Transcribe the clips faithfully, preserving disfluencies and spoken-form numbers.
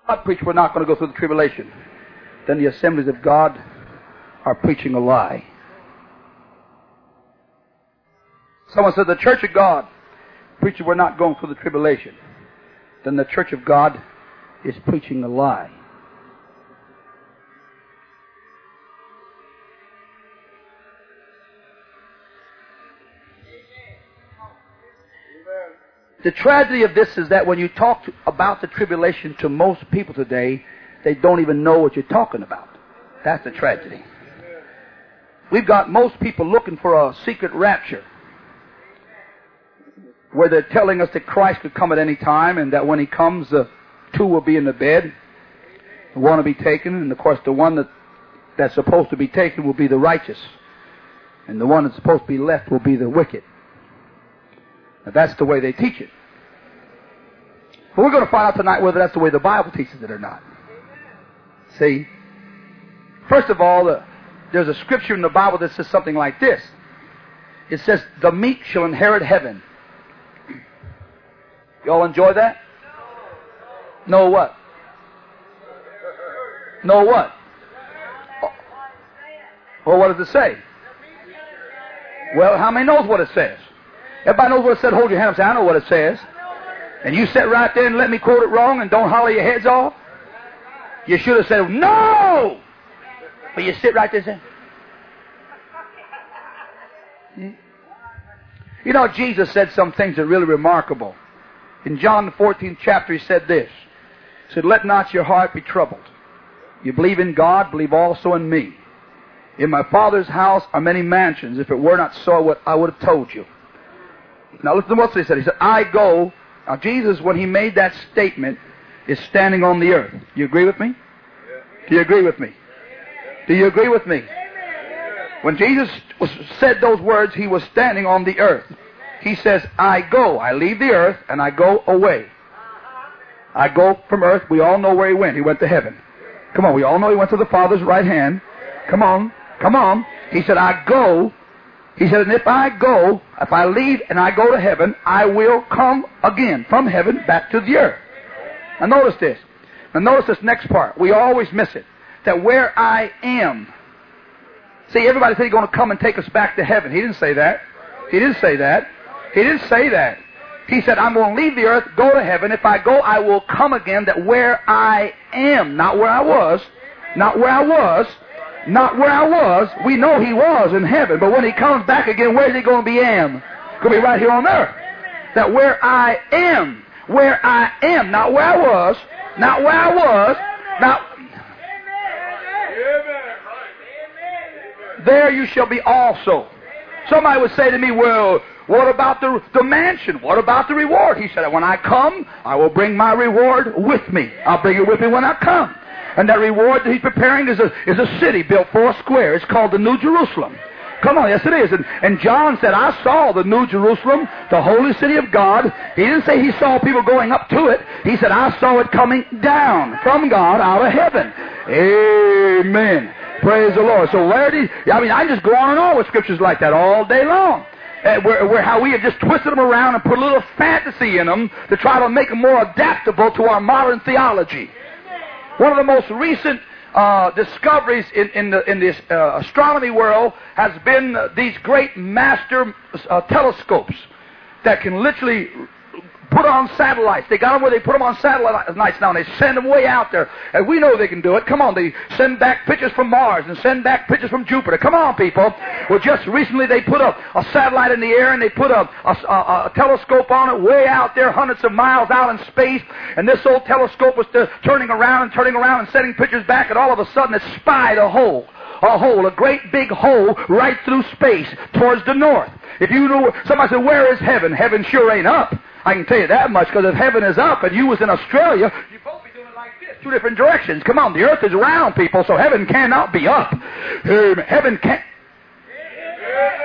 God preach we're not going to go through the tribulation, then the Assemblies of God are preaching a lie. Someone said the Church of God preaches we're not going through the tribulation, then the Church of God is preaching a lie. The tragedy of this is that when you talk to, about the tribulation to most people today, they don't even know what you're talking about. That's the tragedy. We've got most people looking for a secret rapture, where they're telling us that Christ could come at any time, and that when He comes, the two will be in the bed, the one will be taken, and of course the one that, that's supposed to be taken will be the righteous, and the one that's supposed to be left will be the wicked. Now, that's the way they teach it. But we're going to find out tonight whether that's the way the Bible teaches it or not. See? First of all, uh, there's a scripture in the Bible that says something like this. It says, the meek shall inherit heaven. Y'all enjoy that? No what? No what? Well, what does it say? Well, how many knows what it says? Everybody knows what it said. Hold your hand up and say, I know what it says. And you sit right there and let me quote it wrong and don't holler your heads off. You should have said, no! But you sit right there and say, you know, Jesus said some things that are really remarkable. In John the fourteenth chapter, He said this. He said, let not your heart be troubled. You believe in God, believe also in me. In my Father's house are many mansions. If it were not so, I would have told you. Now listen to what He said. He said, I go. Now Jesus, when He made that statement, is standing on the earth. You agree with me? Do you agree with me? Do you agree with me? When Jesus was, said those words, He was standing on the earth. He says, I go. I leave the earth and I go away. I go from earth. We all know where He went. He went to heaven. Come on. We all know He went to the Father's right hand. Come on. Come on. He said, I go. He said, and if I go, if I leave and I go to heaven, I will come again from heaven back to the earth. Now notice this. Now notice this next part. We always miss it. That where I am. See, everybody said He's going to come and take us back to heaven. He didn't say that. He didn't say that. He didn't say that. He said, I'm going to leave the earth, go to heaven. If I go, I will come again. That where I am, not where I was, not where I was, not where I was. We know He was in heaven. But when He comes back again, where is He going to be am? Going to be right here on earth. That where I am, where I am, not where I was, not where I was, not... There you shall be also. Somebody would say to me, well, what about the, the mansion? What about the reward? He said, when I come, I will bring my reward with me. I'll bring it with me when I come. And that reward that He's preparing is a, is a city built four square. It's called the New Jerusalem. Come on, yes it is. And, and John said, I saw the New Jerusalem, the holy city of God. He didn't say he saw people going up to it. He said, I saw it coming down from God out of heaven. Amen. Praise the Lord. So where did he, I mean, I just go on and on with scriptures like that all day long. Uh, where, where how we have just twisted them around and put a little fantasy in them to try to make them more adaptable to our modern theology. One of the most recent uh, discoveries in, in, the, in this uh, astronomy world has been uh, these great master uh, telescopes that can literally put on satellites. They got them where they put them on satellites now, and they send them way out there. And we know they can do it. Come on, they send back pictures from Mars and send back pictures from Jupiter. Come on, people. Well, just recently they put a, a satellite in the air, and they put a, a, a, a telescope on it way out there, hundreds of miles out in space. And this old telescope was to, turning around and turning around and sending pictures back, and all of a sudden it spied a hole. A hole, a great big hole right through space towards the north. If you knew, somebody said, where is heaven? Heaven sure ain't up. I can tell you that much, because if heaven is up and you was in Australia, you'd both be doing it like this, two different directions. Come on, the earth is round, people, so heaven cannot be up. Heaven can't.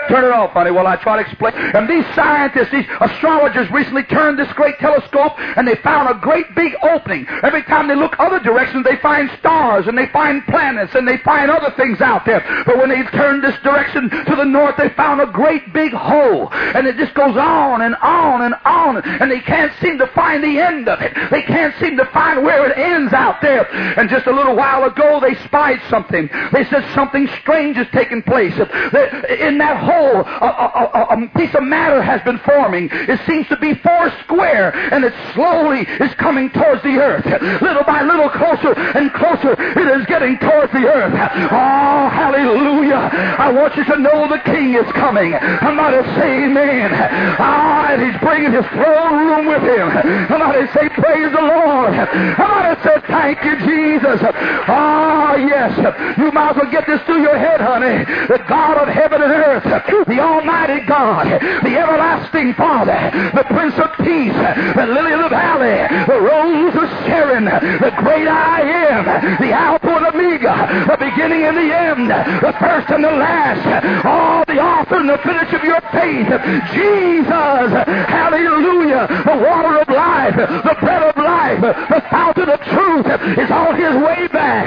Turn it off, honey, while I try to explain. And these scientists, these astrologers recently turned this great telescope and they found a great big opening. Every time they look other directions, they find stars and they find planets and they find other things out there. But when they turned this direction to the north, they found a great big hole. And it just goes on and on and on. And they can't seem to find the end of it. They can't seem to find where it ends out there. And just a little while ago, they spied something. They said something strange is taking place. In that hole, A, a, a, a piece of matter has been forming. It seems to be four square, and it slowly is coming towards the earth. Little by little, closer and closer, it is getting towards the earth. Oh, hallelujah. I want you to know the King is coming. Somebody say amen. Ah, and he's bringing his throne room with him. Somebody say praise the Lord. Somebody say thank you, Jesus. Ah, yes. You might as well get this through your head, honey. The God of heaven and earth, the Almighty God, the everlasting Father, the Prince of Peace, the Lily of the Valley, the Rose of Sharon, the great I am, the Alpha and Omega, the beginning and the end, the first and the last, all the author and the finish of your faith, Jesus, hallelujah, the water of life, the bread of life, the fountain of truth is on his way back.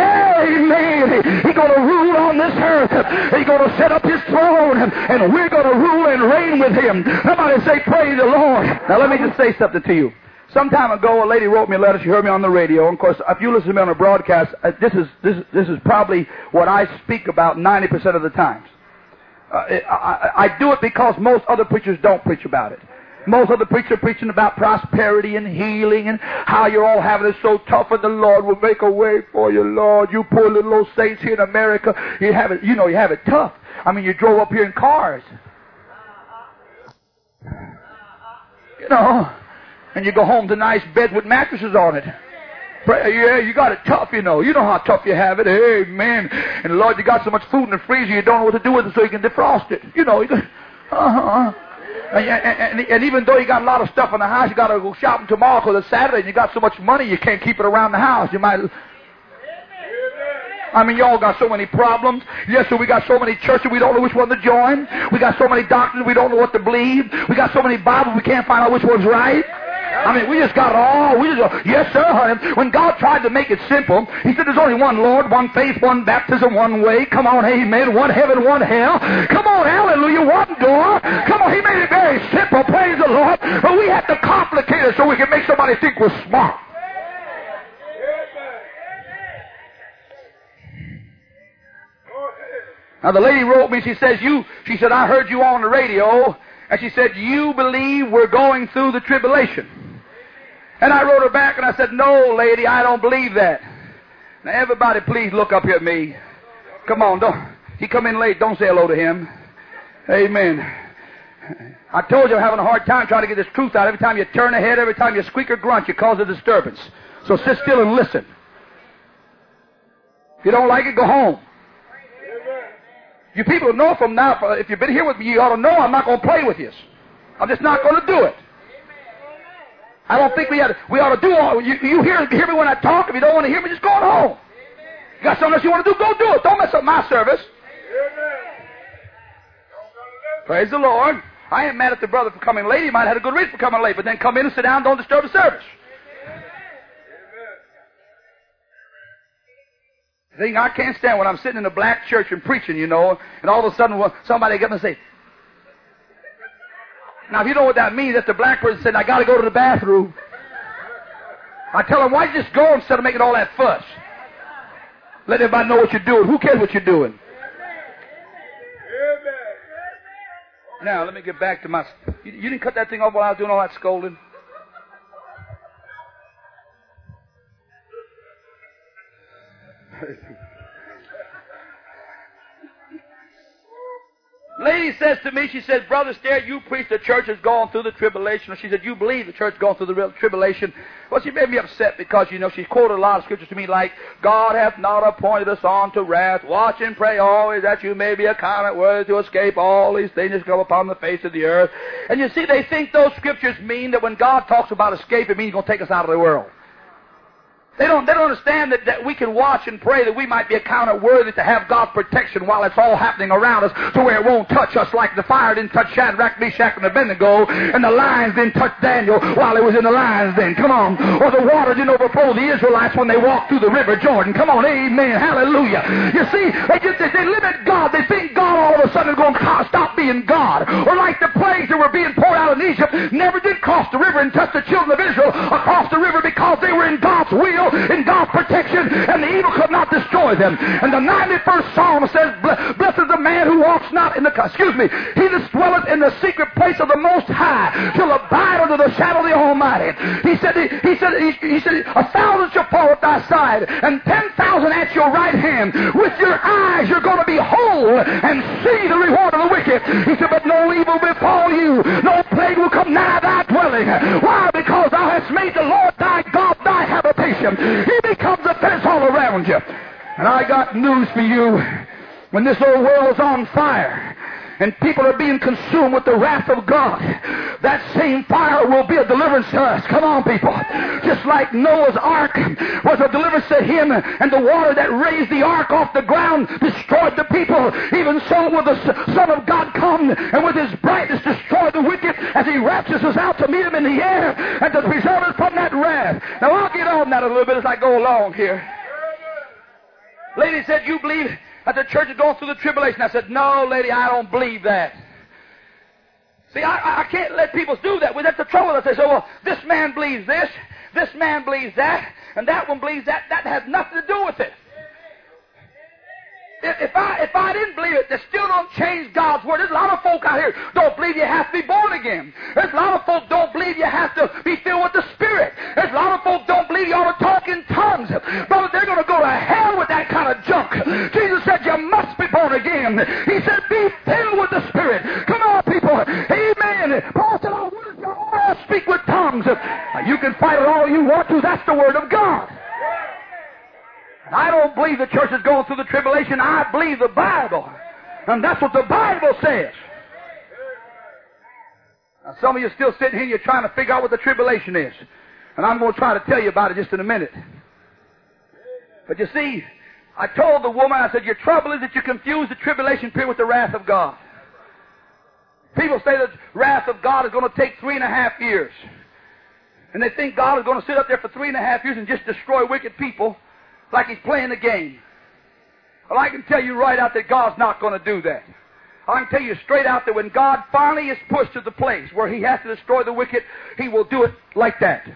Amen. He's going to rule on this earth. He's going to set up his throne, and we're going to rule and reign with him. Somebody say, praise the Lord. Now let me just say something to you. Some time ago, a lady wrote me a letter. She heard me on the radio. And of course, if you listen to me on a broadcast, uh, this is this this is probably what I speak about ninety percent of the times. Uh, I, I, I do it because most other preachers don't preach about it. Most other preachers are preaching about prosperity and healing and how you're all having it so tough and the Lord will make a way for you, Lord. You poor little old saints here in America, you have it, you know, you have it tough. I mean, you drove up here in cars. You know, and you go home to nice bed with mattresses on it. Yeah, you got it tough, you know. You know how tough you have it. Amen. And Lord, you got so much food in the freezer, you don't know what to do with it so you can defrost it. You know, you go, uh-huh. And, and, and even though you got a lot of stuff in the house, you got to go shopping tomorrow because it's Saturday, and you got so much money you can't keep it around the house. You might. I mean, you all got so many problems. Yes, so we got so many churches we don't know which one to join. We got so many doctrines we don't know what to believe. We got so many Bibles we can't find out which one's right. I mean, we just got it all. We just go, yes, sir, honey. When God tried to make it simple, he said there's only one Lord, one faith, one baptism, one way. Come on, amen. One heaven, one hell. Come on, hallelujah, one door. Come on, he made it very simple, praise the Lord. But we have to complicate it so we can make somebody think we're smart. Now, the lady wrote me, she says, you, she said, I heard you on the radio, and she said, you believe we're going through the tribulation. And I wrote her back, and I said, no, lady, I don't believe that. Now, everybody, please look up here at me. Come on, don't, he come in late, don't say hello to him. Amen. I told you I'm having a hard time trying to get this truth out. Every time you turn ahead, every time you squeak or grunt, you cause a disturbance. So sit still and listen. If you don't like it, go home. You people know from now, if you've been here with me, you ought to know I'm not going to play with you. I'm just not going to do it. I don't think we ought to, we ought to do all, you, you hear, hear me when I talk. If you don't want to hear me, just go on home. You got something else you want to do, go do it. Don't mess up my service. Praise the Lord. I ain't mad at the brother for coming late. He might have had a good reason for coming late, but then come in and sit down, don't disturb the service. The thing I can't stand when I'm sitting in a black church and preaching, you know, and all of a sudden somebody gets up and say, now if you know what that means, that's the black person saying, I got to go to the bathroom. I tell them, why don't you just go instead of making all that fuss? Let everybody know what you're doing. Who cares what you're doing? Now, let me get back to my... You, you didn't cut that thing off while I was doing all that scolding? Lady says to me, she says, Brother Stair, you preach the church has gone through the tribulation. She said, you believe the church has gone through the tribulation. Well, she made me upset because, you know, she quoted a lot of scriptures to me like, God hath not appointed us unto wrath. Watch and pray always that you may be accounted worthy to escape all these things that come upon the face of the earth. And you see, they think those scriptures mean that when God talks about escape, it means He's going to take us out of the world. They don't, They don't understand that, that we can watch and pray that we might be accounted worthy to have God's protection while it's all happening around us, to where it won't touch us like the fire didn't touch Shadrach, Meshach, and Abednego, and the lions didn't touch Daniel while he was in the lions den. Come on. Or the water didn't overflow the Israelites when they walked through the river Jordan. Come on. Amen. Hallelujah. You see, they just they, they limit God. They think God all of a sudden is going to stop being God. Or like the plagues that were being poured out in Egypt never did cross the river and touch the children of Israel across the river because they were in God's will, in God's protection, and the evil could not destroy them. And the ninety-first Psalm says, blessed is the man who walks not in the, excuse me, he that dwelleth in the secret place of the Most High shall abide under the shadow of the Almighty. He said, he, he said, he, he said, a thousand shall fall at thy side, and ten thousand at your right hand. With your eyes you're going to behold and see the reward of the wicked. He said, but no evil befall you, no plague will come nigh thy dwelling. Why? Because thou hast made the Lord thy God thy habitation. He becomes a fence all around you. And I got news for you. When this old world is on fire and people are being consumed with the wrath of God, that same fire will be a deliverance to us. Come on, people. Just like Noah's ark was a deliverance to him, and the water that raised the ark off the ground destroyed the people, even so will the Son of God come and with his brightness destroy the wicked as he raptures us out to meet him in the air and to preserve us from that wrath. Now I'll get on that a little bit as I go along here. Lady said, you believe that the church is going through the tribulation? I said, no, lady, I don't believe that. See, I, I can't let people do that. Well, that's the trouble. They say, so, well, this man believes this, this man believes that, and that one believes that. That has nothing to do with it. If I, if I didn't believe it, that still don't change God's word. There's a lot of folk out here don't believe you have to be born again. There's a lot of folk don't believe you have to be filled with the Spirit. There's a lot of folk don't believe you ought to talk in tongues. Brother, they're going to go to hell with that kind of junk. Jesus said you must be born again. He said be filled with the Spirit. Come on, people. Amen. Paul said, oh, what is your oil? Speak with tongues. Now, you can fight it all you want to. That's the word of God. I don't believe the church is going through the tribulation. I believe the Bible. And that's what the Bible says. Now, some of you are still sitting here and you're trying to figure out what the tribulation is. And I'm going to try to tell you about it just in a minute. But you see, I told the woman, I said, your trouble is that you confuse the tribulation period with the wrath of God. People say that the wrath of God is going to take three and a half years. And they think God is going to sit up there for three and a half years and just destroy wicked people like he's playing a game. Well, I can tell you right out that God's not going to do that. I can tell you straight out that when God finally is pushed to the place where he has to destroy the wicked, he will do it like that.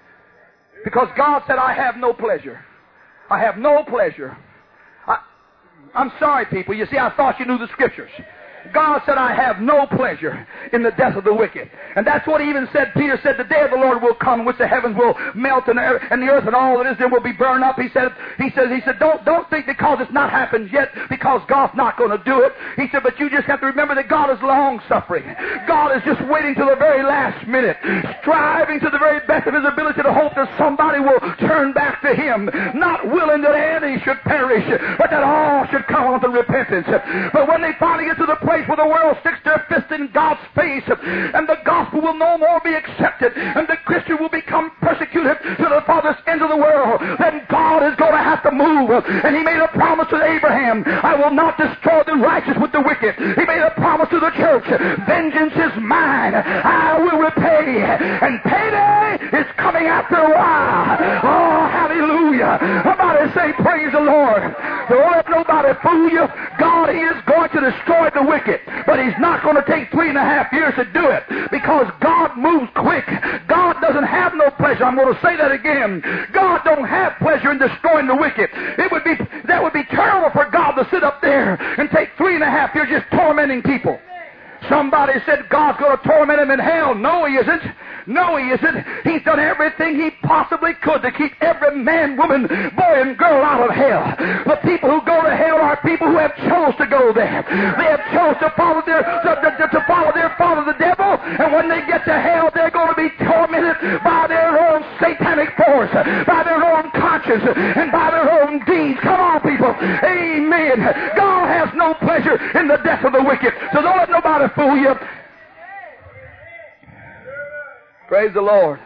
Because God said, I have no pleasure. I have no pleasure. I, I'm sorry, people. You see, I thought you knew the Scriptures. God said, I have no pleasure in the death of the wicked. And that's what he even said. Peter said, the day of the Lord will come, in which the heavens will melt and the earth and all that is there will be burned up. He said, he said, he said, don't, don't think because it's not happened yet, because God's not going to do it. He said, but you just have to remember that God is long-suffering. God is just waiting till the very last minute, striving to the very best of his ability to hope that somebody will turn back to him, not willing that any should perish, but that all should come unto repentance. But when they finally get to the place where the world sticks their fist in God's face and the gospel will no more be accepted and the Christian will become persecuted to the farthest end of the world, then God is going to have to move. And he made a promise to Abraham, I will not destroy the righteous with the wicked. He made a promise to the church, vengeance is mine, I will repay. And payday is coming after a while. Oh, hallelujah. Somebody say praise the Lord. Don't let nobody fool you. God is going to destroy the wicked. But he's not going to take three and a half years to do it, because God moves quick. God doesn't have no pleasure. I'm going to say that again. God don't have pleasure in destroying the wicked. It would be, that would be terrible for God to sit up there and take three and a half years just tormenting people. Somebody said God's going to torment him in hell. No, he isn't. No, he isn't. He's done everything he possibly could to keep every man, woman, boy, and girl out of hell. The people who go to hell are people who have chose to go there. They have chose to follow their to, to, to follow their father, the devil, and when they get to hell, they're going to be tormented by their own satanic force, by their own conscience, and by their own deeds. Come on, people. Amen. God has no pleasure in the death of the wicked. So don't let nobody fool you. Praise the Lord.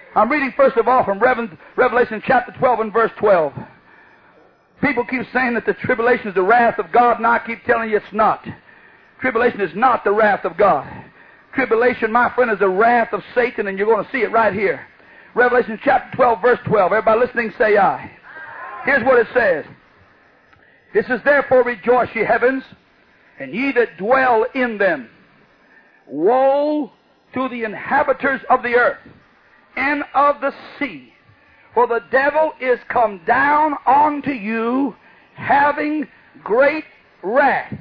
I'm reading first of all from Revelation chapter twelve and verse twelve. People keep saying that the tribulation is the wrath of God, and I keep telling you it's not. Tribulation is not the wrath of God. Tribulation, my friend, is the wrath of Satan, and you're going to see it right here. Revelation chapter twelve, verse twelve. Everybody listening, say aye. Here's what it says. It says, therefore rejoice, ye heavens, and ye that dwell in them. Woe to the inhabitants of the earth and of the sea, for the devil is come down unto you, having great wrath.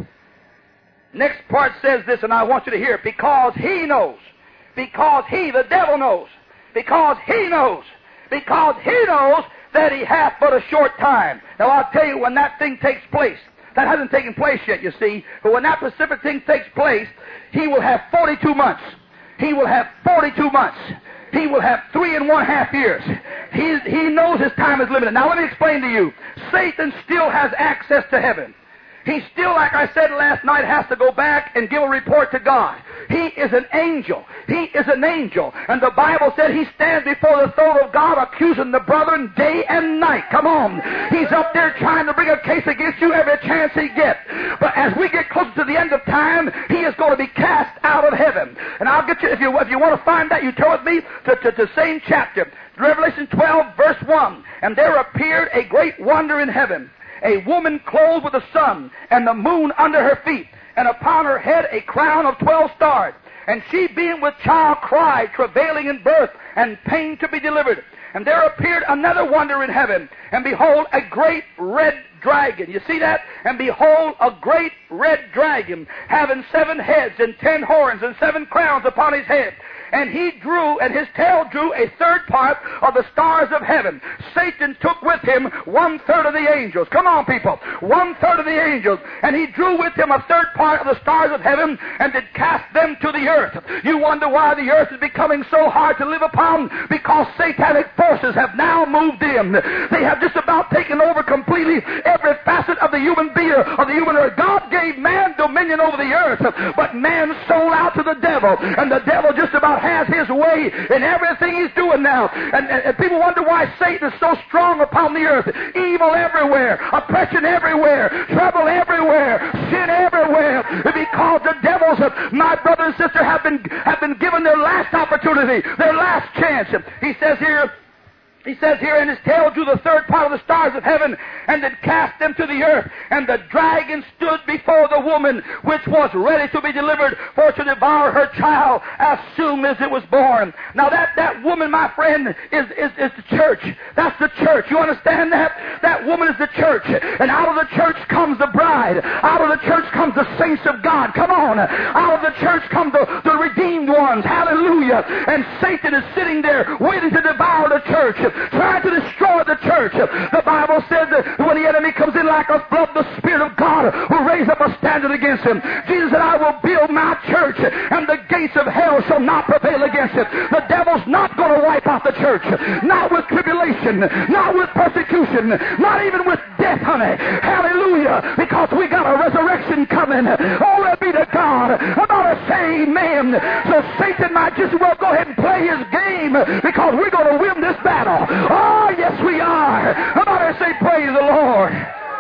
Next part says this, and I want you to hear it. Because he knows, because he, the devil knows, because he knows, because he knows that he hath but a short time. Now I'll tell you, when that thing takes place, that hasn't taken place yet, you see, but when that specific thing takes place, he will have forty-two months. He will have forty-two months. He will have three and one half years. He, he knows his time is limited. Now let me explain to you. Satan still has access to heaven. He still, like I said last night, has to go back and give a report to God. He is an angel. He is an angel. And the Bible said he stands before the throne of God accusing the brethren day and night. Come on. He's up there trying to bring a case against you every chance he gets. But as we get closer to the end of time, he is going to be cast out of heaven. And I'll get you, if you, if you want to find that, you turn with me to, to, to the same chapter. Revelation twelve, verse one. And there appeared a great wonder in heaven, a woman clothed with the sun and the moon under her feet, and upon her head a crown of twelve stars. And she, being with child, cried, travailing in birth, and pain to be delivered. And there appeared another wonder in heaven, and behold, a great red dragon. You see that? And behold, a great red dragon, having seven heads and ten horns and seven crowns upon his head. And he drew, and his tail drew a third part of the stars of heaven. Satan took with him one third of the angels. Come on, people. One third of the angels. And he drew with him a third part of the stars of heaven, and did cast them to the earth. You wonder why the earth is becoming so hard to live upon? Because satanic forces have now moved in. They have just about taken over completely every facet of the human being, of the human earth. God gave man dominion over the earth, but man sold out to the devil, and the devil just about has his way in everything he's doing now. And, and, and people wonder why Satan is so strong upon the earth. Evil everywhere, oppression everywhere, trouble everywhere, sin everywhere. Because the devils, my brother and sister, have been have been given their last opportunity, their last chance. He says here, He says here, and his tail drew the third part of the stars of heaven, and did cast them to the earth. And the dragon stood before the woman, which was ready to be delivered, for to devour her child as soon as it was born. Now that, that woman, my friend, is, is, is the church. That's the church. You understand that? That woman is the church. And out of the church comes the bride. Out of the church comes the saints of God. Come on. Out of the church come the, the redeemed ones. Hallelujah. And Satan is sitting there waiting to devour the church, trying to destroy the church. The Bible says that when the enemy comes in like a flood, the Spirit of God will raise up a standard against him. Jesus said, I will build my church, and the gates of hell shall not prevail against it. The devil's not going to wipe out the church. Not with tribulation, not with persecution, not even with death, honey. Hallelujah. Because we got a resurrection coming. Glory be to God. About a saved man. So Satan might just well go ahead and play his game, because we're going to win this battle. Oh, yes, we are. Somebody say, praise the Lord.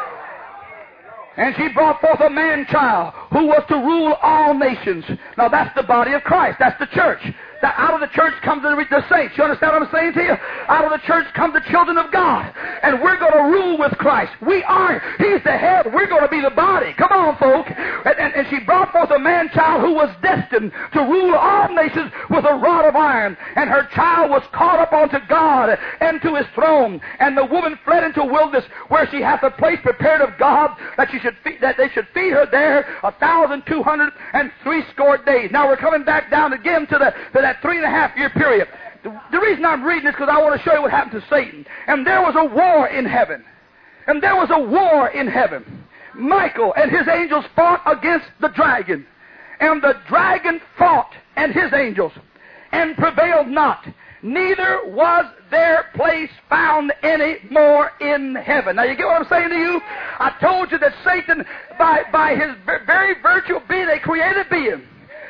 And she brought forth a man-child who was to rule all nations. Now, that's the body of Christ. That's the church. That out of the church comes the, the saints. You understand what I'm saying to you? Out of the church come the children of God. And we're going to rule with Christ. We are. He's the head. We're going to be the body. Come on, folk. And, and, and she brought forth a man-child who was destined to rule all nations with a rod of iron. And her child was caught up unto God and to his throne. And the woman fled into wilderness, where she hath a place prepared of God, that she should feed, that they should feed her there a thousand two hundred and threescore days. Now we're coming back down again to the to that three and a half year period. The, the reason I'm reading this is because I want to show you what happened to Satan. And there was a war in heaven. And there was a war in heaven. Michael and his angels fought against the dragon. And the dragon fought and his angels, and prevailed not. Neither was their place found any more in heaven. Now you get what I'm saying to you? I told you that Satan, by, by his very virtue of being a created being,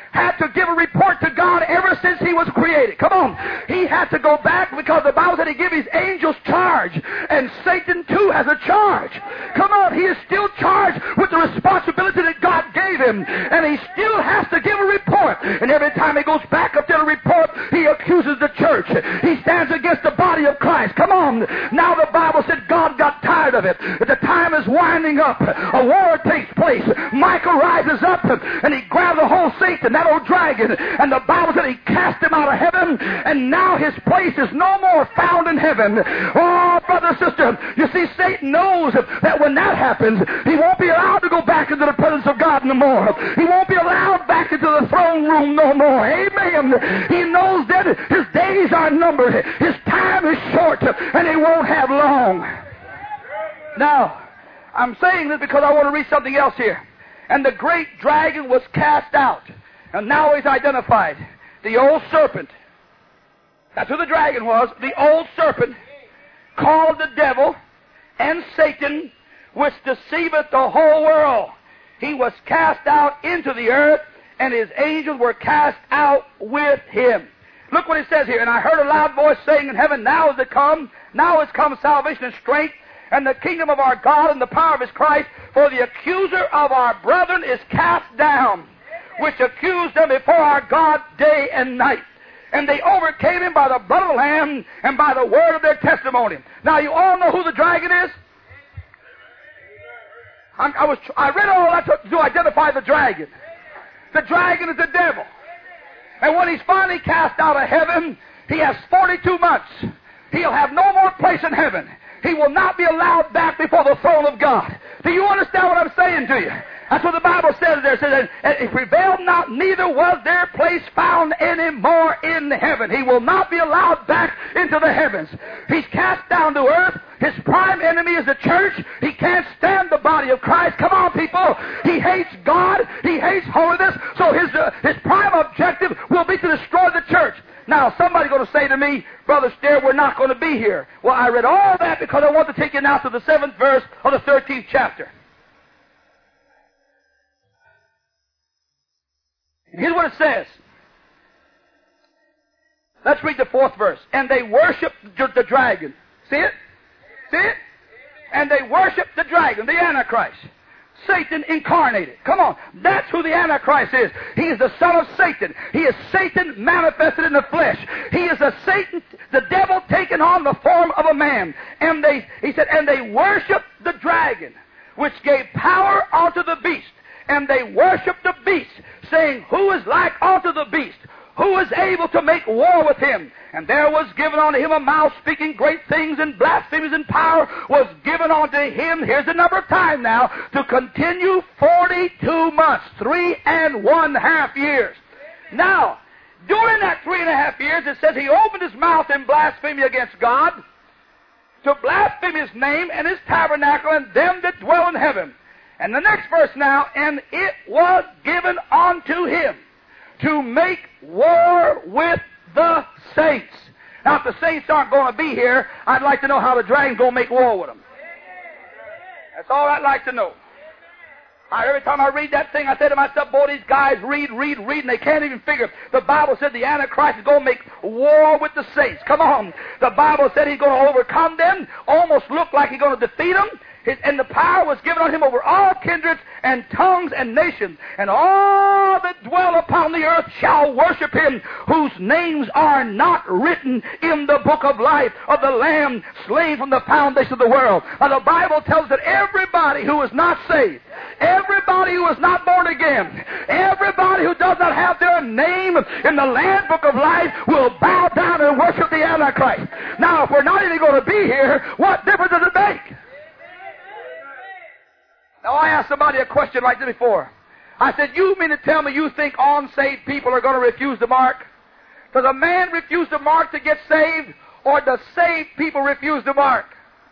had to give a report to God ever since he was created. Come on. He had to go back because the Bible said he gave his angels charge. And Satan too has a charge. Come on. He is still charged with the responsibility that God gave him. And he still has to give a report. And every time he goes back up to the report, he accuses the church. He stands against the body of Christ. Come on. Now the Bible said God got tired of it. The time is winding up. A war takes place. Michael rises up and he grabs the whole Satan, that old dragon, and the Bible said he cast him out of heaven, and now his place is no more found in heaven. Oh, brother, sister, you see, Satan knows that when that happens, he won't be allowed to go back into the presence of God no more. He won't be allowed back into the throne room no more. Amen. He knows that his days are numbered. His time is short, and he won't have long. Now, I'm saying this because I want to read something else here. And the great dragon was cast out. And now he's identified. The old serpent. That's who the dragon was. The old serpent, called the devil and Satan, which deceiveth the whole world. He was cast out into the earth, and his angels were cast out with him. Look what it says here. And I heard a loud voice saying in heaven, now is it come, now is come salvation and strength, and the kingdom of our God and the power of his Christ, for the accuser of our brethren is cast down, which accused them before our God day and night. And they overcame him by the blood of the Lamb and by the word of their testimony. Now you all know who the dragon is? I'm, I was I read all that to, to identify the dragon. The dragon is the devil. And when he's finally cast out of heaven, he has forty-two months. He'll have no more place in heaven. He will not be allowed back before the throne of God. Do you understand what I'm saying to you? That's what the Bible says there. It says, and it prevailed not, neither was their place found any more in heaven. He will not be allowed back into the heavens. He's cast down to earth. His prime enemy is the church. He can't stand the body of Christ. Come on, people. He hates God. He hates holiness. So his, uh, his prime objective will be to destroy the church. Now, somebody's going to say to me, Brother Stair, we're not going to be here. Well, I read all that because I want to take you now to the seventh verse of the thirteenth chapter. Here's what it says. Let's read the fourth verse. And they worshiped the dragon. See it? See it? And they worshiped the dragon, the Antichrist. Satan incarnated. Come on. That's who the Antichrist is. He is the son of Satan. He is Satan manifested in the flesh. He is a Satan, the devil taken on the form of a man. And they, he said, and they worshiped the dragon, which gave power unto the beast. And they worshiped the beast, saying, who is like unto the beast? Who is able to make war with him? And there was given unto him a mouth speaking great things, and blasphemies, and power was given unto him, here's the number of time now, to continue forty-two months, three and one half years. Now, during that three and a half years, it says he opened his mouth in blasphemy against God, to blaspheme his name and his tabernacle and them that dwell in heaven. And the next verse now, and it was given unto him to make war with the saints. Now, if the saints aren't going to be here, I'd like to know how the dragon's going to make war with them. That's all I'd like to know. I, every time I read that thing, I say to myself, boy, these guys read, read, read, and they can't even figure. The Bible said the Antichrist is going to make war with the saints. Come on. The Bible said he's going to overcome them, almost look like he's going to defeat them. His, and the power was given on him over all kindreds and tongues and nations. And all that dwell upon the earth shall worship him, whose names are not written in the book of life of the Lamb slain from the foundation of the world. Now the Bible tells that everybody who is not saved, everybody who is not born again, everybody who does not have their name in the Lamb's book of life will bow down and worship the Antichrist. Now, if we're not even going to be here, what difference does it make? Now, I asked somebody a question like this before. I said, you mean to tell me you think unsaved people are going to refuse the mark? Does a man refuse the mark to get saved, or does saved people refuse the mark?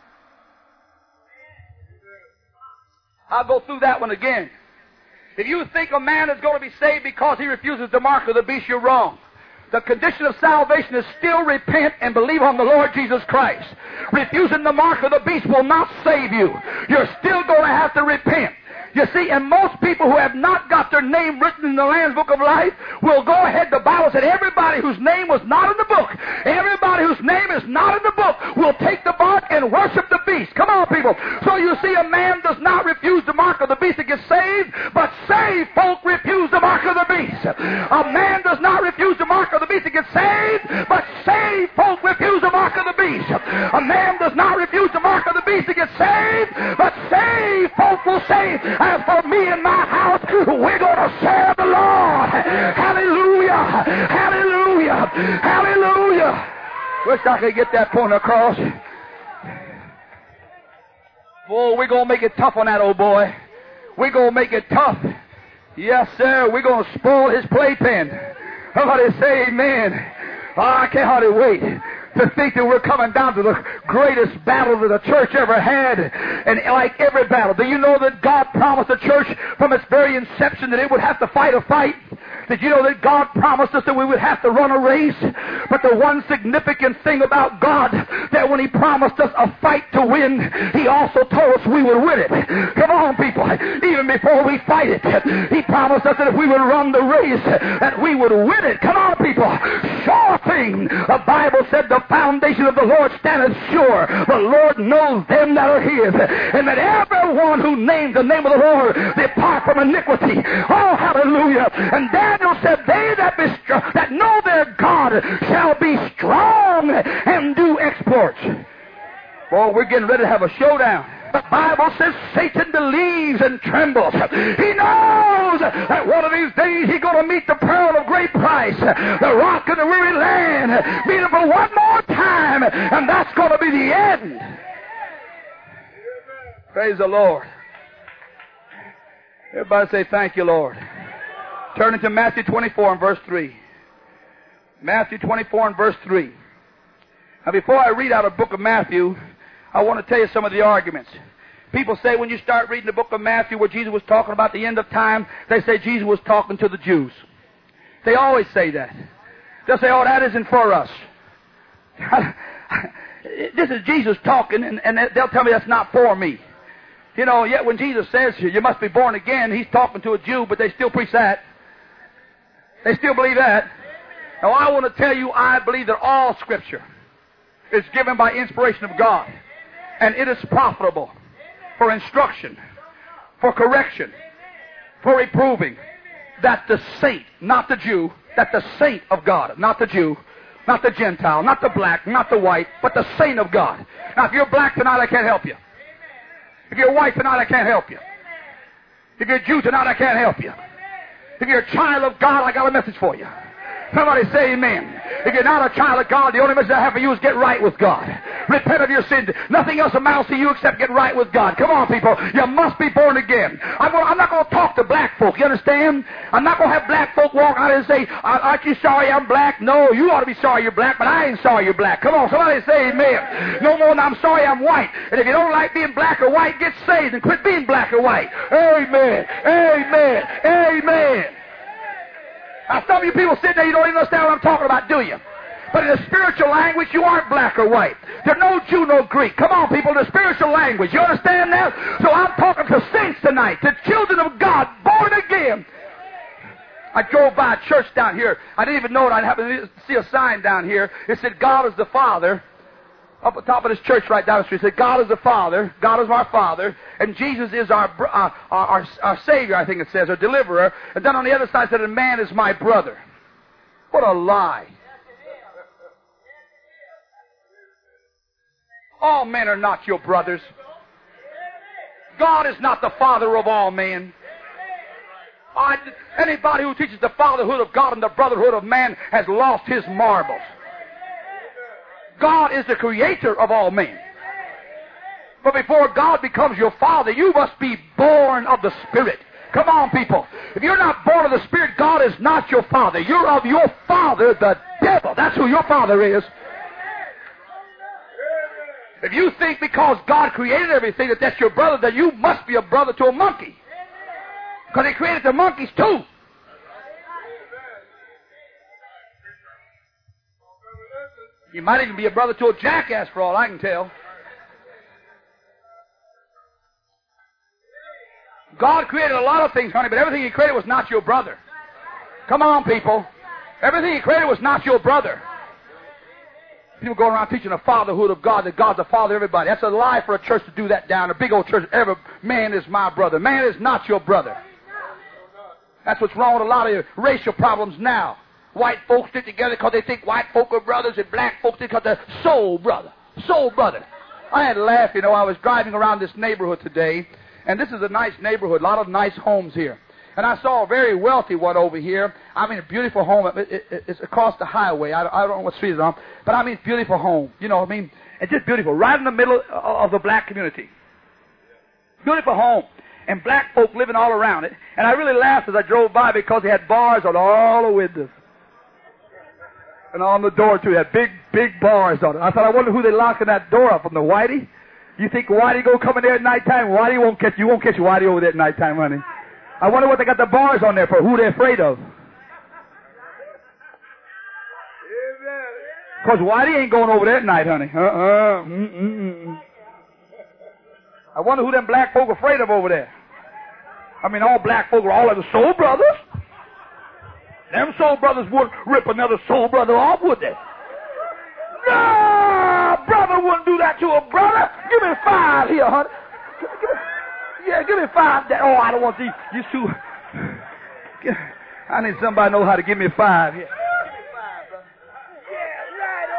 I'll go through that one again. If you think a man is going to be saved because he refuses the mark of the beast, you're wrong. The condition of salvation is still repent and believe on the Lord Jesus Christ. Refusing the mark of the beast will not save you. You're still going to have to repent. You see, and most people who have not got their name written in the Lamb's Book of Life will go ahead. The Bible said everybody whose name was not in the book, everybody whose name is not in the book will take the mark and worship the beast. Come on, people. So you see, a man does not refuse the mark of the beast to get saved, but saved folk refuse the mark of the beast. A man does not refuse the mark of the beast to get saved, but saved folk refuse the mark of the beast. A man does not refuse the mark of the beast to get saved, but saved folk will say, as for me and my house, we're going to serve the Lord. Hallelujah. Hallelujah. Hallelujah. Wish I could get that point across. Boy, we're going to make it tough on that old boy. We're going to make it tough. Yes, sir. We're going to spoil his playpen. Somebody say amen. Oh, I can't hardly wait to think that we're coming down to the greatest battle that the church ever had. And like every battle, do you know that God promised the church from its very inception that it would have to fight a fight? Did you know that God promised us that we would have to run a race? But the one significant thing about God, that when He promised us a fight to win, He also told us we would win it. Come on, people. Even before we fight it, He promised us that if we would run the race, that we would win it. Come on, people. Sure thing. The Bible said the foundation of the Lord standeth sure. The Lord knows them that are His. And that everyone who names the name of the Lord depart from iniquity. Oh, hallelujah. And Daniel said, they that, be str- that know their God shall be strong and do exploits. Boy, we're getting ready to have a showdown. The Bible says Satan believes and trembles. He knows that one of these days he's going to meet the pearl of great price, the rock of the weary land, meet him for one more time, and that's going to be the end. Praise the Lord. Everybody say, thank you, Lord. Turn into Matthew twenty-four and verse three. Matthew twenty-four and verse three. Now, before I read out a book of Matthew, I want to tell you some of the arguments. People say when you start reading the book of Matthew where Jesus was talking about the end of time, they say Jesus was talking to the Jews. They always say that. They'll say, oh, that isn't for us. This is Jesus talking, and, and they'll tell me that's not for me. You know, yet when Jesus says you must be born again, He's talking to a Jew, but they still preach that. They still believe that. Now, I want to tell you, I believe that all Scripture is given by inspiration of God. And it is profitable for instruction, for correction, for reproving, that the saint, not the Jew, that the saint of God, not the Jew, not the Gentile, not the black, not the white, but the saint of God. Now, if you're black tonight, I can't help you. If you're white tonight, I can't help you. If you're a Jew tonight, I can't help you. If you're a child of God, I got a message for you. Somebody say amen. If you're not a child of God, the only message I have for you is get right with God. Repent of your sins. Nothing else amounts to you except get right with God. Come on, people. You must be born again. I'm, going, I'm not going to talk to black folk. You understand? I'm not going to have black folk walk out and say, aren't you sorry I'm black? No, you ought to be sorry you're black, but I ain't sorry you're black. Come on, somebody say amen. No more than I'm sorry I'm white. And if you don't like being black or white, get saved and quit being black or white. Amen. Amen. Amen. Now, some of you people sitting there, you don't even understand what I'm talking about, do you? But in the spiritual language, you aren't black or white. There's no Jew, no Greek. Come on, people, in the spiritual language. You understand that? So I'm talking to saints tonight, to children of God, born again. I drove by a church down here. I didn't even know it. I happened to see a sign down here. It said, God is the Father. Up at the top of this church right down the street, it said, God is the Father, God is our Father, and Jesus is our, uh, our, our, our Savior, I think it says, or Deliverer. And then on the other side it said, and man is my brother. What a lie. All men are not your brothers. God is not the Father of all men. I, anybody who teaches the fatherhood of God and the brotherhood of man has lost his marbles. God is the creator of all men. But before God becomes your father, you must be born of the Spirit. Come on, people. If you're not born of the Spirit, God is not your father. You're of your father, the devil. That's who your father is. If you think because God created everything that that's your brother, then you must be a brother to a monkey. Because He created the monkeys too. You might even be a brother to a jackass for all I can tell. God created a lot of things, honey, but everything He created was not your brother. Come on, people. Everything He created was not your brother. People go around teaching the fatherhood of God, that God's the father of everybody. That's a lie for a church to do that down. A big old church, every man is my brother. Man is not your brother. That's what's wrong with a lot of racial problems now. White folks stick together because they think white folk are brothers, and black folks because they're soul brother. Soul brother. I had to laugh, you know. I was driving around this neighborhood today, and this is a nice neighborhood, a lot of nice homes here. And I saw a very wealthy one over here. I mean, a beautiful home. It, it, it's across the highway. I, I don't know what street it's on, but I mean, beautiful home. You know what I mean? It's just beautiful, right in the middle of the black community. Beautiful home. And black folk living all around it. And I really laughed as I drove by because they had bars on all the windows. And on the door, too. They had big, big bars on it. I thought, I wonder who they locking that door up on, the Whitey? You think Whitey go come in there at nighttime? Whitey won't catch you. You won't catch Whitey over there at nighttime, honey. I wonder what they got the bars on there for, who they're afraid of. Because Whitey ain't going over there at night, honey. Uh-uh. Mm-mm-mm. I wonder who them black folk are afraid of over there. I mean, all black folk are all like the soul brothers. Them soul brothers would rip another soul brother off, would they? No, brother wouldn't do that to a brother. Give me five here, honey. Give me, yeah, give me five. Oh, I don't want these. You two. I need somebody to know how to give me five here. Give me five, brother. Yeah, right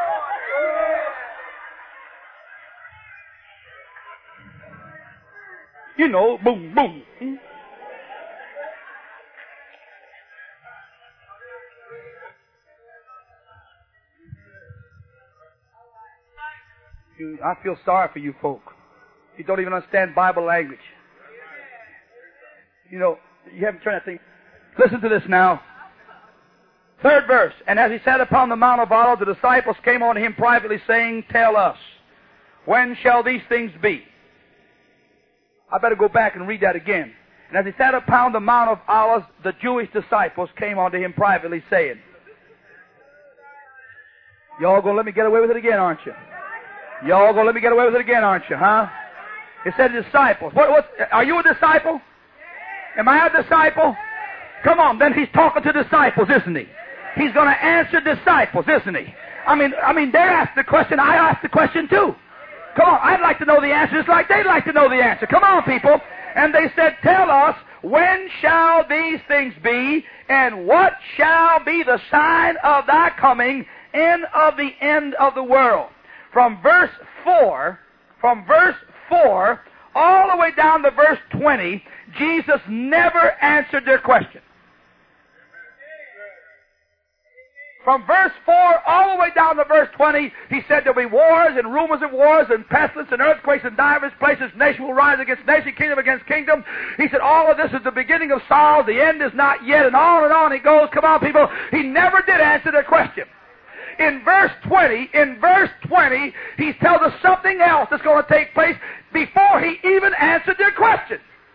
on. You know, boom, boom. I feel sorry for you folk. You don't even understand Bible language. You know, you haven't turned that thing. Listen to this now. Third verse. And as he sat upon the Mount of Olives, the disciples came unto him privately, saying, Tell us, when shall these things be? I better go back and read that again. And as he sat upon the Mount of Olives, the Jewish disciples came unto him privately, saying, Y'all gonna let me get away with it again, aren't you? Y'all gonna let me get away with it again, aren't you, huh? It said disciples. What, what, are you a disciple? Am I a disciple? Come on, then he's talking to disciples, isn't he? He's gonna answer disciples, isn't he? I mean, I mean, they're asked the question, I asked the question too. Come on, I'd like to know the answer just like they'd like to know the answer. Come on, people. And they said, Tell us, when shall these things be, and what shall be the sign of thy coming and of the end of the world? From verse four, from verse four, all the way down to verse twenty, Jesus never answered their question. From verse four all the way down to verse twenty, he said there'll be wars and rumors of wars and pestilence and earthquakes in divers places. Nation will rise against nation, kingdom against kingdom. He said all of this is the beginning of sorrow. The end is not yet, and on and on he goes. Come on, people. He never did answer their question. In verse twenty, in verse twenty, he tells us something else that's going to take place before he even answered their question.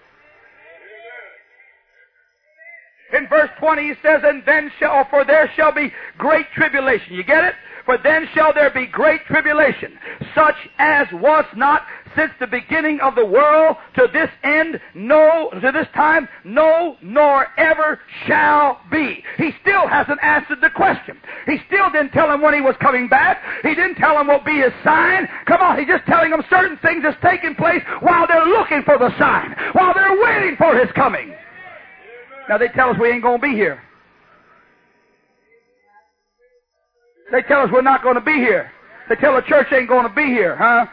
In verse twenty, he says, And then shall, for there shall be great tribulation. You get it? For then shall there be great tribulation, such as was not since the beginning of the world to this end, no, to this time, no, nor ever shall be. He still hasn't answered the question. He still didn't tell him when he was coming back. He didn't tell him what will be his sign. Come on, he's just telling them certain things that's taking place while they're looking for the sign, while they're waiting for his coming. Now they tell us we ain't going to be here. They tell us we're not going to be here. They tell the church ain't going to be here, huh?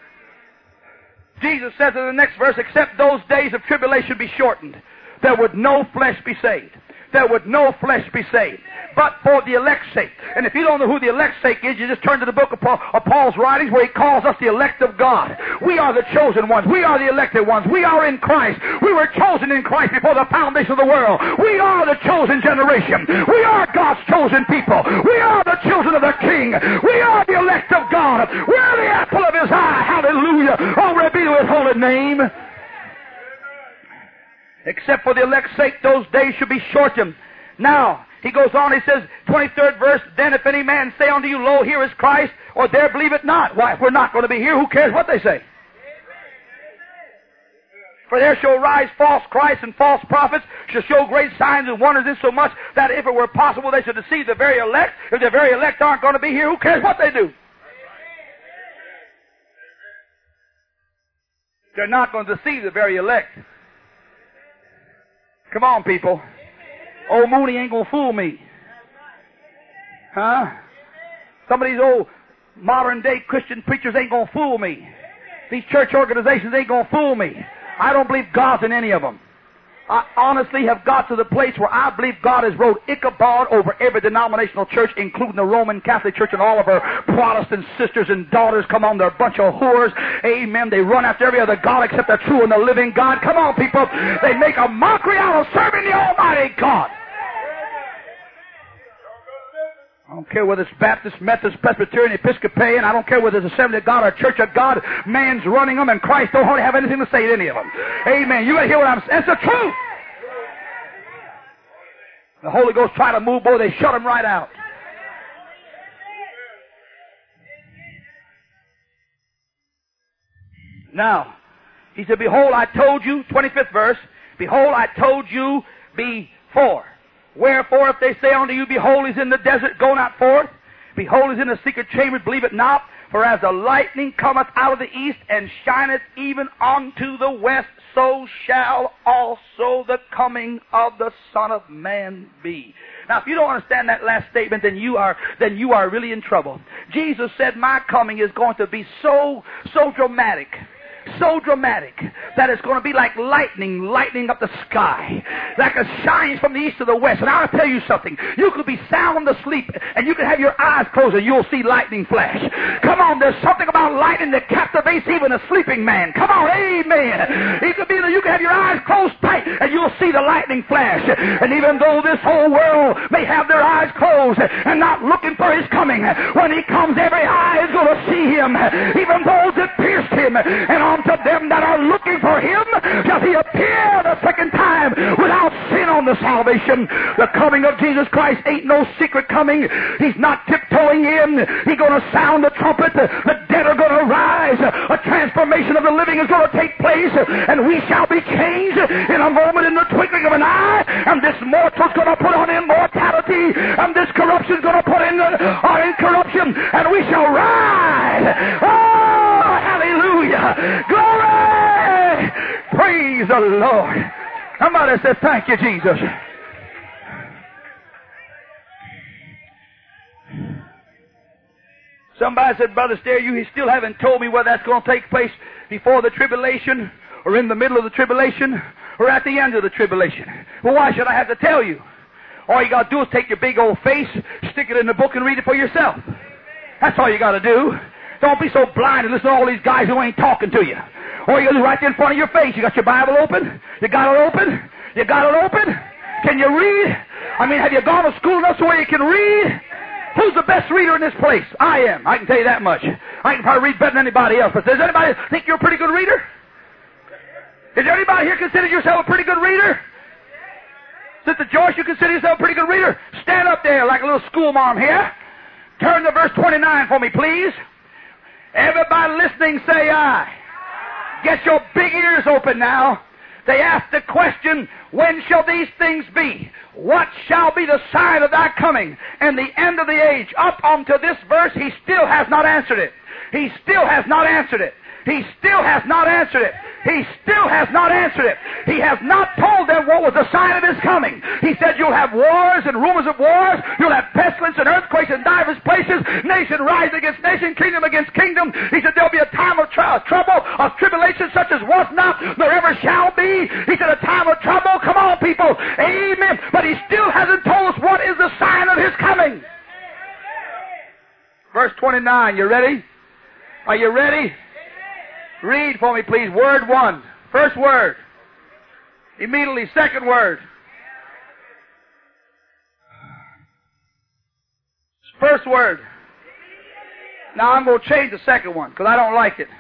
Jesus says in the next verse, except those days of tribulation be shortened, there would no flesh be saved. There would no flesh be saved, but for the elect's sake. And if you don't know who the elect's sake is, you just turn to the book of, Paul, of Paul's writings where he calls us the elect of God. We are the chosen ones. We are the elected ones. We are in Christ. We were chosen in Christ before the foundation of the world. We are the chosen generation. We are God's chosen people. We are the children of the King. We are the elect of God. We are the apple of his eye. Hallelujah. Glory be to his holy name. Except for the elect's sake, those days should be shortened. Now, he goes on, he says, twenty-third verse, Then if any man say unto you, Lo, here is Christ, or there believe it not. Why, if we're not going to be here, who cares what they say? For there shall rise false Christs and false prophets, shall show great signs and wonders, insomuch that if it were possible they should deceive the very elect. If the very elect aren't going to be here, who cares what they do? They're not going to deceive the very elect. Come on, people. Old Mooney ain't going to fool me. Huh? Some of these old modern-day Christian preachers ain't going to fool me. These church organizations ain't going to fool me. I don't believe God's in any of them. I honestly have got to the place where I believe God has wrote Ichabod over every denominational church, including the Roman Catholic Church and all of her Protestant sisters and daughters. Come on, they're a bunch of whores. Amen. They run after every other God except the true and the living God. Come on, people. They make a mockery out of serving the Almighty God. I don't care whether it's Baptist, Methodist, Presbyterian, Episcopalian. I don't care whether it's Assembly of God or Church of God. Man's running them, and Christ don't hardly have anything to say to any of them. Amen. You got to hear what I'm saying. It's the truth. The Holy Ghost try to move, boy, they shut them right out. Now, he said, behold, I told you, twenty-fifth verse, behold, I told you before. Wherefore, if they say unto you, behold, he's in the desert, go not forth. Behold, he's in the secret chamber, believe it not. For as the lightning cometh out of the east, and shineth even unto the west, so shall also the coming of the Son of Man be. Now, if you don't understand that last statement, then you are then you are really in trouble. Jesus said, my coming is going to be so, so dramatic. So dramatic that it's going to be like lightning lightning up the sky, like it shines from the east to the west. And I'll tell you something, you could be sound asleep and you can have your eyes closed and you'll see lightning flash. Come on, there's something about lightning that captivates even a sleeping man. Come on, amen. It could be that you can have your eyes closed tight and you'll see the lightning flash. And even though this whole world may have their eyes closed and not looking for his coming, when he comes, every eye is going to see him, even those that pierced him. And unto them that are looking for him shall he appear the second time without sin on the salvation. The coming of Jesus Christ ain't no secret coming. He's not tiptoeing in. He's going to sound the trumpet. The dead are going to rise. A transformation of the living is going to take place, and we shall be changed in a moment, in the twinkling of an eye. And this mortal's going to put on immortality, and this corruption's going to put in our incorruption, and we shall rise. Oh, hallelujah. Glory! Praise the Lord. Somebody said, thank you, Jesus. Somebody said, Brother Stair, you still haven't told me whether that's going to take place before the tribulation, or in the middle of the tribulation, or at the end of the tribulation. Well, why should I have to tell you? All you got to do is take your big old face, stick it in the book, and read it for yourself. That's all you got to do. Don't be so blind and listen to all these guys who ain't talking to you. All you got to do right there in front of your face. You got your Bible open? You got it open? You got it open? Can you read? I mean, have you gone to school enough so where you can read? Who's the best reader in this place? I am. I can tell you that much. I can probably read better than anybody else. But does anybody think you're a pretty good reader? Is there anybody here consider yourself a pretty good reader? Sister Joyce, you consider yourself a pretty good reader? Stand up there like a little schoolmarm here. Turn to verse twenty-nine for me, please. Everybody listening, say aye. Get your big ears open now. They ask the question, when shall these things be? What shall be the sign of thy coming and the end of the age? Up unto this verse, he still has not answered it. He still has not answered it. He still has not answered it. He still has not answered it. He has not told them what was the sign of his coming. He said you'll have wars and rumors of wars. You'll have pestilence and earthquakes in divers places. Nation rise against nation, kingdom against kingdom. He said there'll be a time of tr- trouble, of tribulation such as was not, nor ever shall be. He said a time of trouble. Come on, people. Amen. But he still hasn't told us what is the sign of his coming. Verse twenty-nine. You ready? Are you ready? Read for me, please. Word one. First word. Immediately, second word. First word. Now I'm going to change the second one because I don't like it.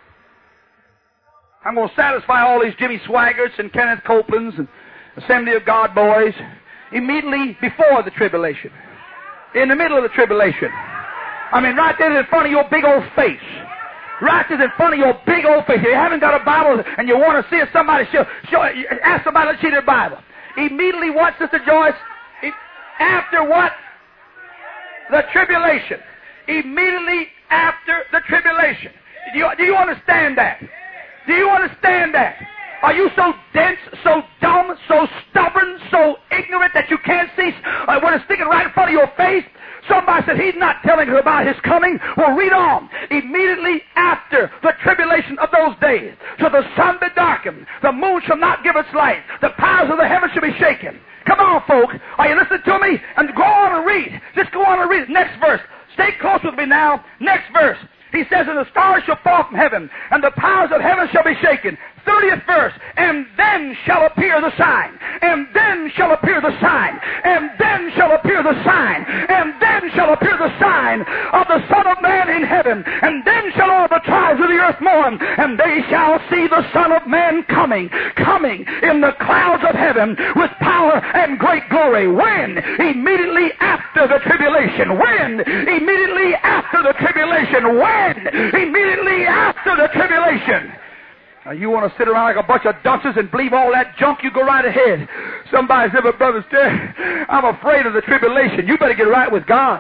I'm going to satisfy all these Jimmy Swaggarts and Kenneth Copelands and Assembly of God boys immediately before the tribulation. In the middle of the tribulation. I mean, right there in front of your big old face. Righteous in front of your big old face. If you haven't got a Bible and you want to see it, somebody show, show, ask somebody to see their Bible. Immediately what, Sister Joyce? After what? The tribulation. Immediately after the tribulation. Do you, do you understand that? Do you understand that? Are you so dense, so dumb, so stubborn, so ignorant that you can't see uh, when it's sticking right in front of your face? Somebody said he's not telling her about his coming. Well, read on. Immediately after the tribulation of those days, shall the sun be darkened, the moon shall not give its light, the powers of the heavens shall be shaken. Come on, folk. Are you listening to me? And go on and read. Just go on and read. Next verse. Stay close with me now. Next verse. He says, and the stars shall fall from heaven, and the powers of heaven shall be shaken. thirtieth verse. And then shall appear the sign. And then shall appear the sign. And then shall appear the sign. And then shall appear the sign of the Son of Man in heaven. And then shall all the tribes of the earth mourn. And they shall see the Son of Man coming, coming in the clouds of heaven with power and great glory. When? Immediately after the tribulation. When? Immediately after the tribulation. When? Immediately after the tribulation. Now, you want to sit around like a bunch of dunces and believe all that junk, you go right ahead. Somebody said, but Brother Ster, I'm afraid of the tribulation. You better get right with God.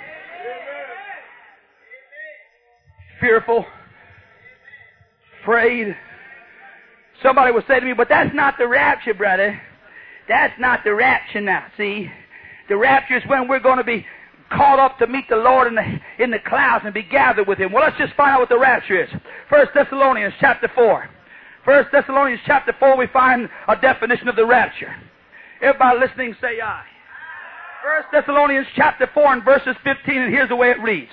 Fearful. Afraid. Somebody would say to me, but that's not the rapture, brother. That's not the rapture now, see. The rapture is when we're going to be caught up to meet the Lord in the, in the clouds and be gathered with Him. Well, let's just find out what the rapture is. First Thessalonians chapter four. First Thessalonians chapter four, we find a definition of the rapture. Everybody listening, say aye. First Thessalonians chapter four and verses fifteen, and here's the way it reads.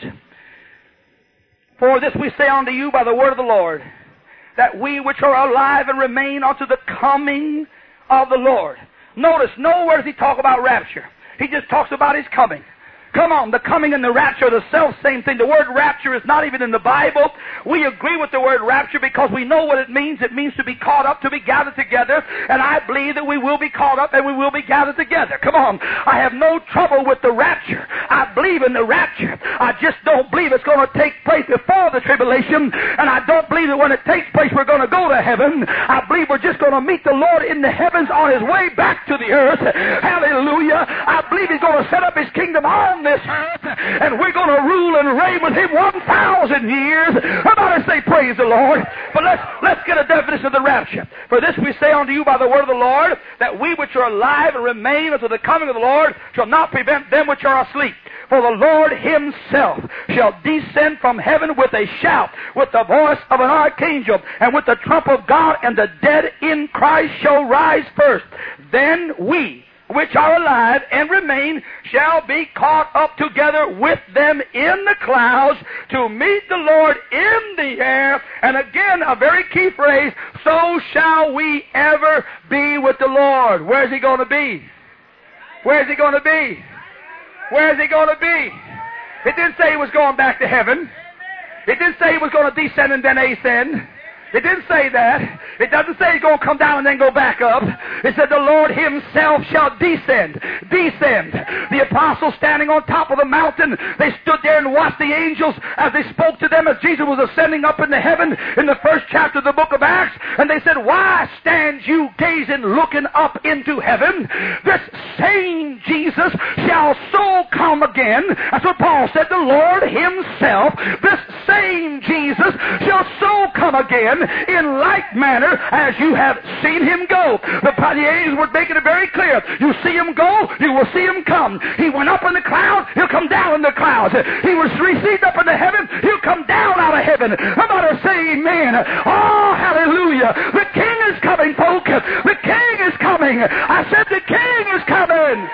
For this we say unto you by the word of the Lord, that we which are alive and remain unto the coming of the Lord. Notice, nowhere does he talk about rapture. He just talks about His coming. Come on, the coming and the rapture are the self-same thing. The word rapture is not even in the Bible. We agree with the word rapture because we know what it means. It means to be caught up, to be gathered together. And I believe that we will be caught up and we will be gathered together. Come on. I have no trouble with the rapture. I believe in the rapture. I just don't believe it's going to take place before the tribulation. And I don't believe that when it takes place we're going to go to heaven. I believe we're just going to meet the Lord in the heavens on His way back to the earth. Hallelujah. I believe He's going to set up His kingdom on this earth, and we're going to rule and reign with Him one thousand years. Everybody say praise the Lord. But let's let's get a definition of the rapture. For this we say unto you by the word of the Lord, that we which are alive and remain unto the coming of the Lord shall not prevent them which are asleep. For the Lord Himself shall descend from heaven with a shout, with the voice of an archangel, and with the trump of God, and the dead in Christ shall rise first. Then we which are alive and remain shall be caught up together with them in the clouds to meet the Lord in the air. And again, a very key phrase, so shall we ever be with the Lord. Where's He going to be? Where's He going to be? Where's He going to be? It didn't say He was going back to heaven. It didn't say He was going to descend and then ascend. It didn't say that. It doesn't say He's going to come down and then go back up. It said the Lord Himself shall descend. Descend. The apostles standing on top of the mountain, they stood there and watched the angels as they spoke to them as Jesus was ascending up into heaven in the first chapter of the book of Acts. And they said, why stand you gazing, looking up into heaven? This same Jesus shall so come again. That's what Paul said. The Lord Himself, this same Jesus shall so come again in like manner as you have seen Him go. The, the angels were making it very clear. You see Him go, you will see Him come. He went up in the clouds, He'll come down in the clouds. He was received up into heaven, He'll come down out of heaven. Somebody say amen. Oh, hallelujah. The King is coming, folk. The King is coming. I said the King is coming.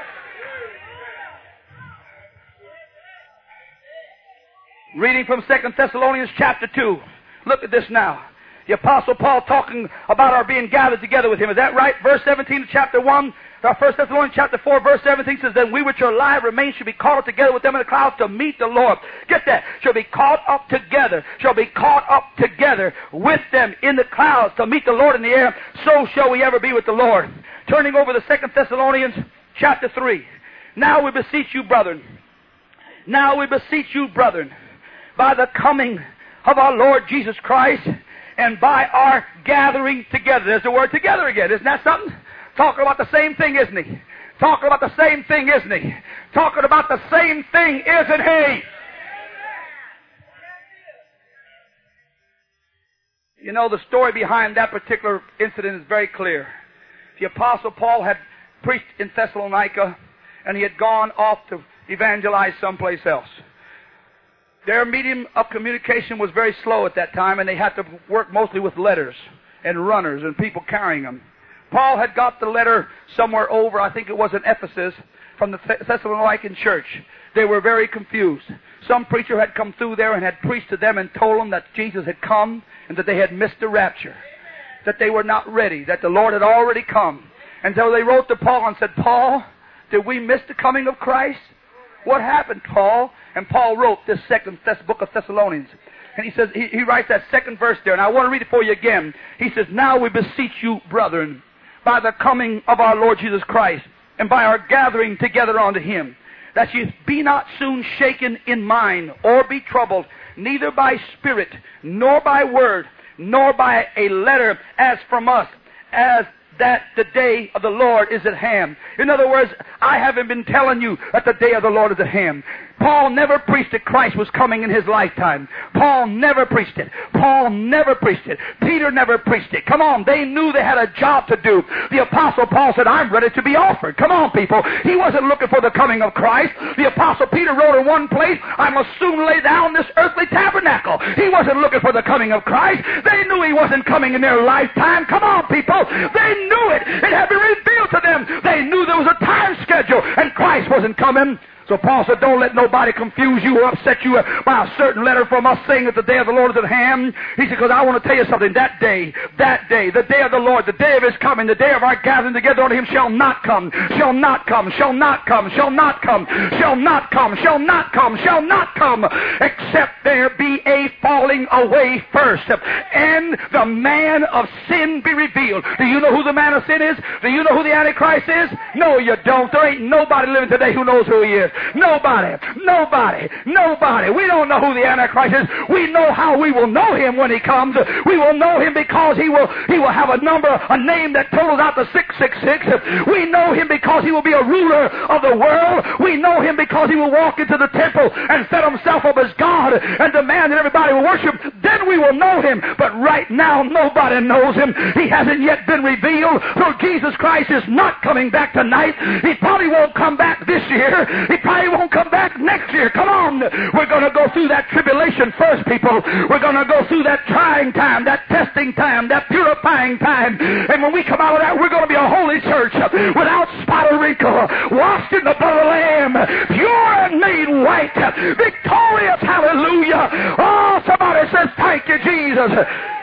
Reading from Second Thessalonians chapter two. Look at this now. The Apostle Paul talking about our being gathered together with Him. Is that right? Verse seventeen of chapter one. Our First Thessalonians chapter four, verse seventeen says, then we which are alive remain shall be caught up together with them in the clouds to meet the Lord. Get that. Shall be caught up together. Shall be caught up together with them in the clouds to meet the Lord in the air. So shall we ever be with the Lord. Turning over to Second Thessalonians chapter three. Now we beseech you, brethren. Now we beseech you, brethren, by the coming of our Lord Jesus Christ and by our gathering together. There's the word together again. Isn't that something? Talking about the same thing, isn't he? Talking about the same thing, isn't he? Talking about the same thing, isn't he? You know, the story behind that particular incident is very clear. The Apostle Paul had preached in Thessalonica, and he had gone off to evangelize someplace else. Their medium of communication was very slow at that time, and they had to work mostly with letters and runners and people carrying them. Paul had got the letter somewhere over, I think it was in Ephesus, from the Thessalonican church. They were very confused. Some preacher had come through there and had preached to them and told them that Jesus had come and that they had missed the rapture, that they were not ready, that the Lord had already come. And so they wrote to Paul and said, Paul, did we miss the coming of Christ? What happened, Paul? And Paul wrote this second this book of Thessalonians. And he says, he, he writes that second verse there, and I want to read it for you again. He says, now we beseech you, brethren, by the coming of our Lord Jesus Christ, and by our gathering together unto him, that ye be not soon shaken in mind, or be troubled, neither by spirit, nor by word, nor by a letter as from us, as that the day of the Lord is at hand. In other words, I haven't been telling you that the day of the Lord is at hand. Paul never preached that Christ was coming in his lifetime. Paul never preached it. Paul never preached it. Peter never preached it. Come on, they knew they had a job to do. The Apostle Paul said, I'm ready to be offered. Come on, people. He wasn't looking for the coming of Christ. The Apostle Peter wrote in one place, I must soon lay down this earthly tabernacle. He wasn't looking for the coming of Christ. They knew he wasn't coming in their lifetime. Come on, people. They knew it. It had been revealed to them. They knew there was a time schedule, and Christ wasn't coming. So Paul said, don't let nobody confuse you or upset you by a certain letter from us saying that the day of the Lord is at hand. He said, because I want to tell you something. That day, that day, the day of the Lord, the day of his coming, the day of our gathering together unto him shall not come, shall not come, shall not come, shall not come, shall not come, shall not come, shall not come, except there be a falling away first, and the man of sin be revealed. Do you know who the man of sin is? Do you know who the Antichrist is? No, you don't. There ain't nobody living today who knows who he is. Nobody, nobody, nobody. We don't know who the Antichrist is. We know how we will know him when he comes. We will know him because he will he will have a number, a name that totals out to six six six. We know him because he will be a ruler of the world. We know him because he will walk into the temple and set himself up as God and demand that everybody will worship. Then we will know him. But right now, nobody knows him. He hasn't yet been revealed. So Jesus Christ is not coming back tonight. He probably won't come back this year. He probably won't come back next year. Come on. We're going to go through that tribulation first, people. We're going to go through that trying time, that testing time, that purifying time. And when we come out of that, we're going to be a holy church without spot or wrinkle, washed in the blood of the Lamb, pure and made white, victorious. Hallelujah. Oh, somebody says, thank you, Jesus.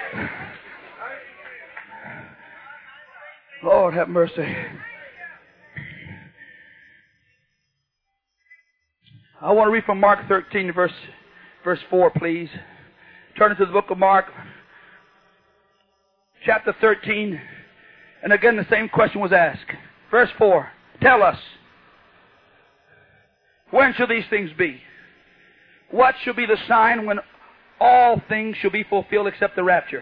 Lord, have mercy. I want to read from Mark thirteen, verse, verse four, please. Turn to the book of Mark, chapter thirteen. And again, the same question was asked. Verse four, tell us, when shall these things be? What shall be the sign when all things shall be fulfilled except the rapture?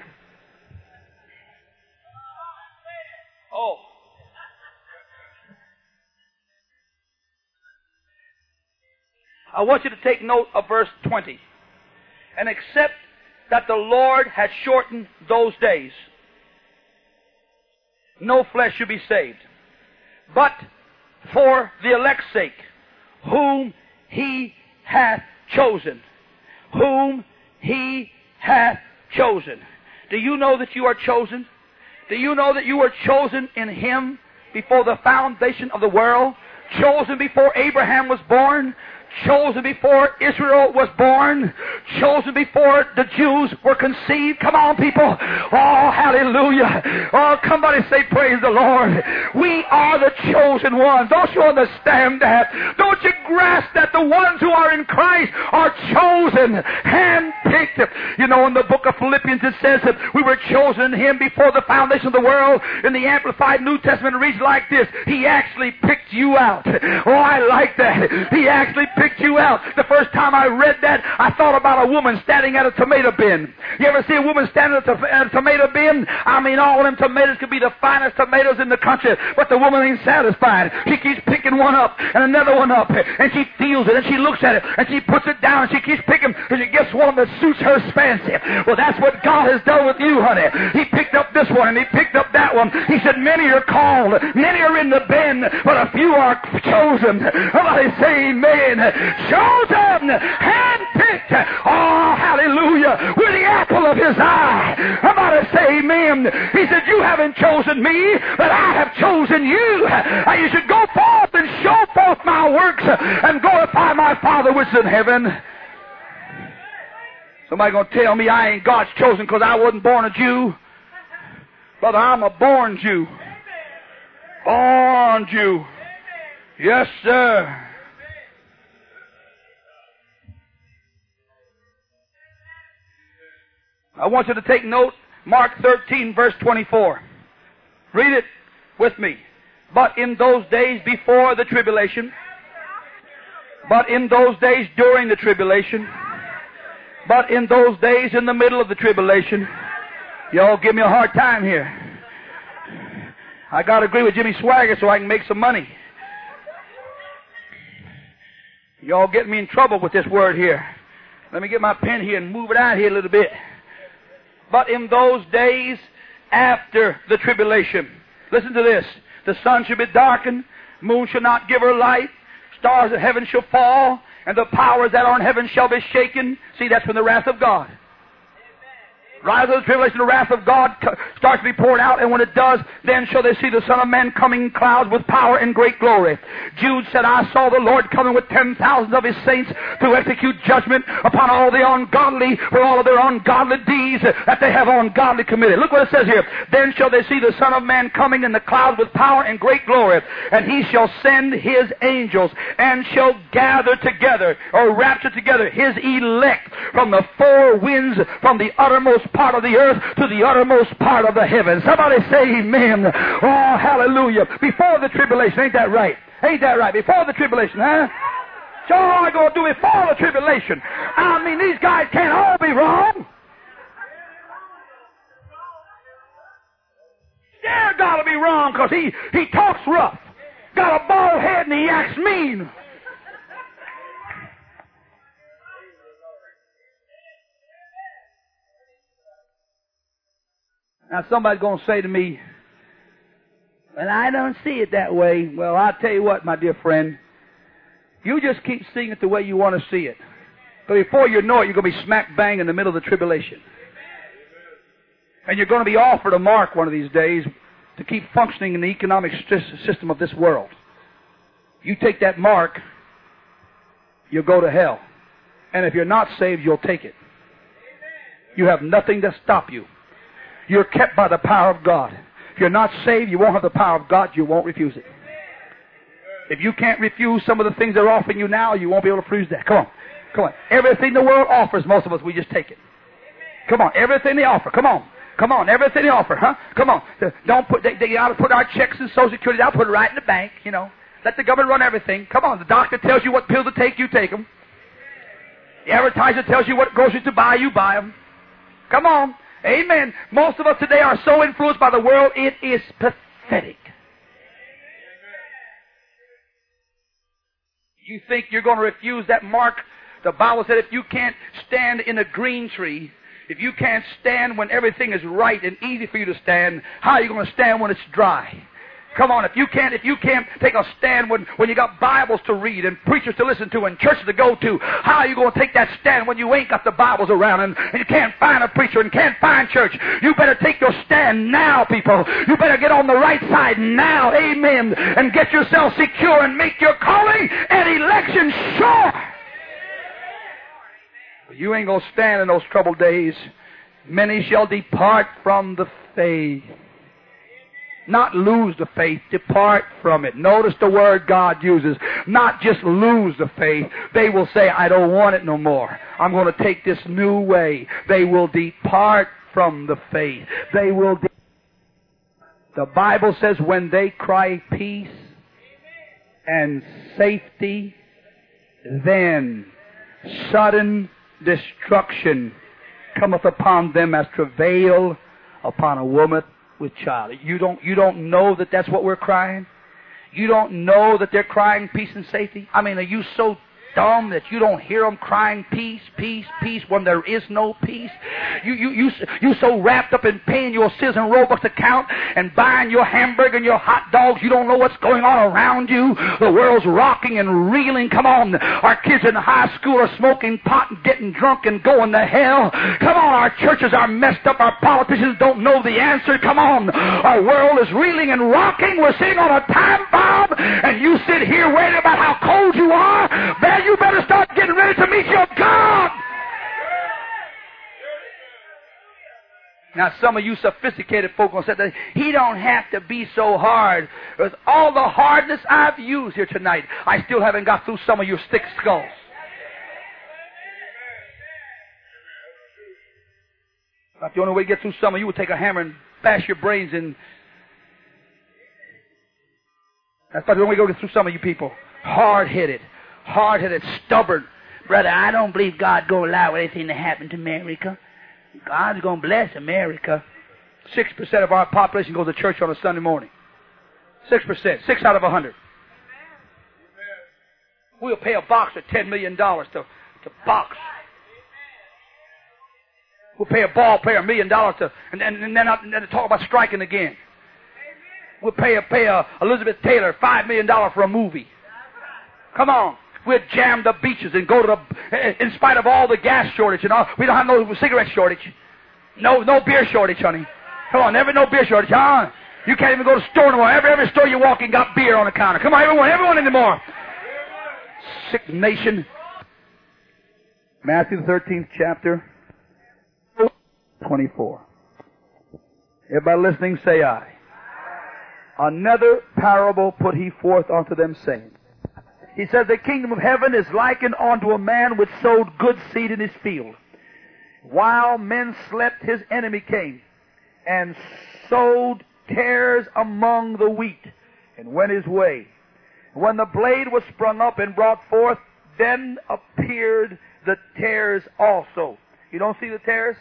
Oh. I want you to take note of verse twenty. And except that the Lord had shortened those days, no flesh should be saved. But for the elect's sake, whom he hath chosen. Whom he hath chosen. Do you know that you are chosen? Do you know that you were chosen in him before the foundation of the world? Chosen before Abraham was born? Chosen before Israel was born, chosen before the Jews were conceived. Come on, people. Oh, hallelujah. Oh, somebody say, praise the Lord. We are the chosen ones. Don't you understand that? Don't you grasp that the ones who are in Christ are chosen, handpicked? You know, in the book of Philippians it says that we were chosen in him before the foundation of the world. In the Amplified New Testament it reads like this: he actually picked you out. Oh, I like that. He actually picked picked you out. The first time I read that, I thought about a woman standing at a tomato bin. You ever see a woman standing at a, to- at a tomato bin? I mean, all of them tomatoes could be the finest tomatoes in the country, but the woman ain't satisfied. She keeps picking one up and another one up, and she feels it, and she looks at it, and she puts it down, and she keeps picking, and she gets one that suits her fancy. Well, that's what God has done with you, honey. He picked up this one, and he picked up that one. He said, many are called, many are in the bin, but a few are chosen. Somebody say amen. Chosen, handpicked. Oh, hallelujah. We're the apple of his eye. Somebody say amen. He said, you haven't chosen me, but I have chosen you. And you should go forth and show forth my works and glorify my Father which is in heaven. Somebody going to tell me I ain't God's chosen because I wasn't born a Jew? Brother, I'm a born Jew. Born Jew. Yes, sir. I want you to take note. Mark thirteen, verse twenty-four. Read it with me. But in those days before the tribulation, but in those days during the tribulation, but in those days in the middle of the tribulation, y'all give me a hard time here. I got to agree with Jimmy Swagger so I can make some money. Y'all get me in trouble with this word here. Let me get my pen here and move it out here a little bit. But in those days after the tribulation, listen to this. The sun shall be darkened, moon shall not give her light, stars of heaven shall fall, and the powers that are in heaven shall be shaken. See, that's when the wrath of God. Rise of the tribulation, the wrath of God starts to be poured out, and when it does, then shall they see the Son of Man coming in clouds with power and great glory. Jude said, I saw the Lord coming with ten thousands of his saints to execute judgment upon all the ungodly for all of their ungodly deeds that they have ungodly committed. Look what it says here. Then shall they see the Son of Man coming in the clouds with power and great glory, and he shall send his angels and shall gather together, or rapture together, his elect from the four winds, from the uttermost part of the earth to the uttermost part of the heavens. Somebody say amen. Oh, hallelujah. Before the tribulation, ain't that right? Ain't that right? Before the tribulation, huh? So what are I going to do before the tribulation? I mean, these guys can't all be wrong. They're got to be wrong because he, he talks rough. Got a bald head and he acts mean. Now somebody's going to say to me, well, I don't see it that way. Well, I'll tell you what, my dear friend. You just keep seeing it the way you want to see it. But before you know it, you're going to be smack bang in the middle of the tribulation. And you're going to be offered a mark one of these days to keep functioning in the economic system of this world. You take that mark, you'll go to hell. And if you're not saved, you'll take it. You have nothing to stop you. You're kept by the power of God. If you're not saved, you won't have the power of God. You won't refuse it. If you can't refuse some of the things they're offering you now, you won't be able to refuse that. Come on. Come on. Everything the world offers, most of us, we just take it. Come on. Everything they offer. Come on. Come on. Everything they offer, huh? Come on. Don't put, they, they ought to put our checks in Social Security. They'll put it right in the bank, you know. Let the government run everything. Come on. The doctor tells you what pills to take, you take them. The advertiser tells you what groceries to buy, you buy them. Come on. Amen. Most of us today are so influenced by the world, it is pathetic. You think you're going to refuse that mark? The Bible said if you can't stand in a green tree, if you can't stand when everything is right and easy for you to stand, how are you going to stand when it's dry? Come on, if you can't, if you can't take a stand when, when you got Bibles to read and preachers to listen to and churches to go to, how are you going to take that stand when you ain't got the Bibles around and, and you can't find a preacher and can't find church? You better take your stand now, people. You better get on the right side now, amen, and get yourself secure and make your calling and election sure. You ain't going to stand in those troubled days. Many shall depart from the faith. Not lose the faith, depart from it. Notice the word God uses. Not just lose the faith. They will say, I don't want it no more. I'm going to take this new way. They will depart from the faith. They will. De- the Bible says when they cry peace and safety, then sudden destruction cometh upon them as travail upon a woman with child. You don't, you don't know that that's what we're crying? You don't know that they're crying peace and safety? I mean, are you so dumb that you don't hear them crying peace, peace, peace when there is no peace? You, you, you, you so wrapped up in paying your Sears and Roebuck account and buying your hamburger and your hot dogs, you don't know what's going on around you. The world's rocking and reeling. Come on. Our kids in high school are smoking pot and getting drunk and going to hell. Come on. Our churches are messed up. Our politicians don't know the answer. Come on. Our world is reeling and rocking. We're sitting on a time bomb, and you sit here worried about how cold you are. Man, you better start getting ready to meet your God. Now, some of you sophisticated folk will say that he don't have to be so hard. With all the hardness I've used here tonight, I still haven't got through some of your thick skulls. But the only way to get through some of you would take a hammer and bash your brains in. That's about the only way to get through some of you people. Hard-headed. Hard-headed, stubborn. Brother, I don't believe God's going to allow anything to happen to America. God's going to bless America. Six percent of our population goes to church on a Sunday morning. Six percent. Six out of a hundred. We'll pay a boxer ten million dollars to, to box. We'll pay a ball player a million dollars to, and, and, and then, and then to talk about striking again. We'll pay a, pay a Elizabeth Taylor five million dollars for a movie. Come on. We'll jam the beaches and go to the, in spite of all the gas shortage and all, we don't have no cigarette shortage. No, no beer shortage, honey. Come on, never no beer shortage, huh? You can't even go to the store anymore. Every, every store you walk in got beer on the counter. Come on, everyone, everyone anymore. Sick nation. Matthew the thirteenth chapter, twenty-four. Everybody listening, say aye. Another parable put he forth unto them, saying, he says, the kingdom of heaven is likened unto a man which sowed good seed in his field. While men slept, his enemy came and sowed tares among the wheat and went his way. When the blade was sprung up and brought forth, then appeared the tares also. You don't see the tares?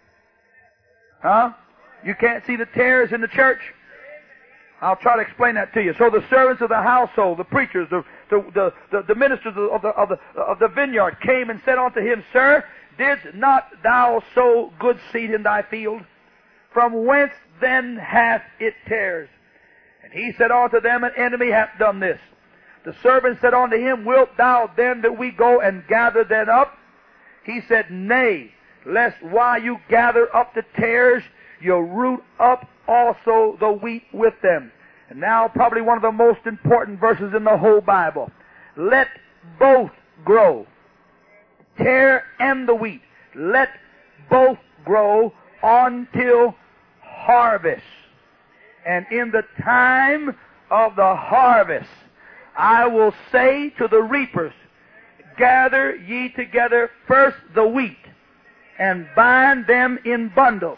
Huh? You can't see the tares in the church? I'll try to explain that to you. So the servants of the household, the preachers, the the the, the, the ministers of the, of the of the vineyard came and said unto him, Sir, didst not thou sow good seed in thy field? From whence then hath it tares? And he said unto them, An enemy hath done this. The servant said unto him, Wilt thou then that we go and gather them up? He said, Nay, lest while you gather up the tares, you root up also the wheat with them. And now probably one of the most important verses in the whole Bible. Let both grow. Tare and the wheat. Let both grow until harvest. And in the time of the harvest, I will say to the reapers, Gather ye together first the wheat, and bind them in bundles.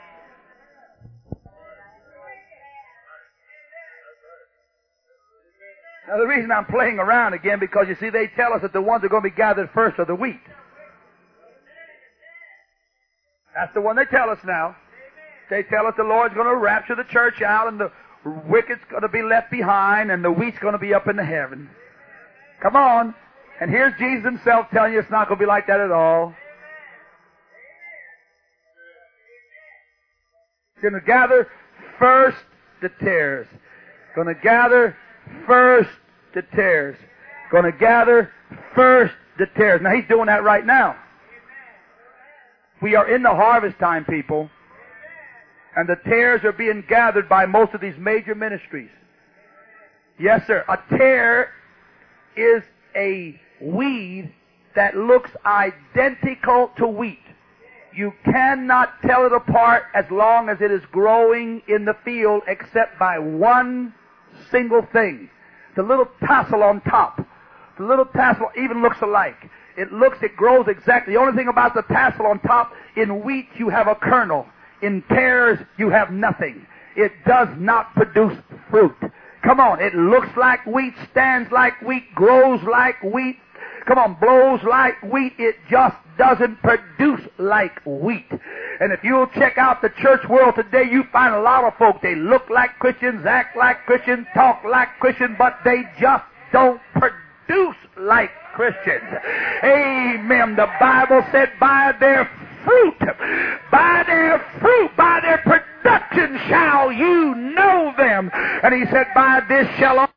Now, the reason I'm playing around again, because you see, they tell us that the ones that are going to be gathered first are the wheat. That's the one they tell us now. They tell us the Lord's going to rapture the church out, and the wicked's going to be left behind, and the wheat's going to be up in the heaven. Come on. And here's Jesus himself telling you it's not going to be like that at all. He's going to gather first the tares. Going to gather first the tares. Going to gather first the tares. Now, he's doing that right now. We are in the harvest time, people. And the tares are being gathered by most of these major ministries. Yes, sir. A tare is a weed that looks identical to wheat. You cannot tell it apart as long as it is growing in the field except by one single thing. The little tassel on top. The little tassel even looks alike. It looks, it grows exactly. The only thing about the tassel on top, in wheat you have a kernel. In tares you have nothing. It does not produce fruit. Come on, it looks like wheat, stands like wheat, grows like wheat. come on, blows like wheat. It just doesn't produce like wheat. And if you'll check out the church world today, you find a lot of folk, they look like Christians, act like Christians, talk like Christians, but they just don't produce like Christians. Amen. The Bible said, by their fruit, by their fruit, by their production shall you know them. And he said, by this shall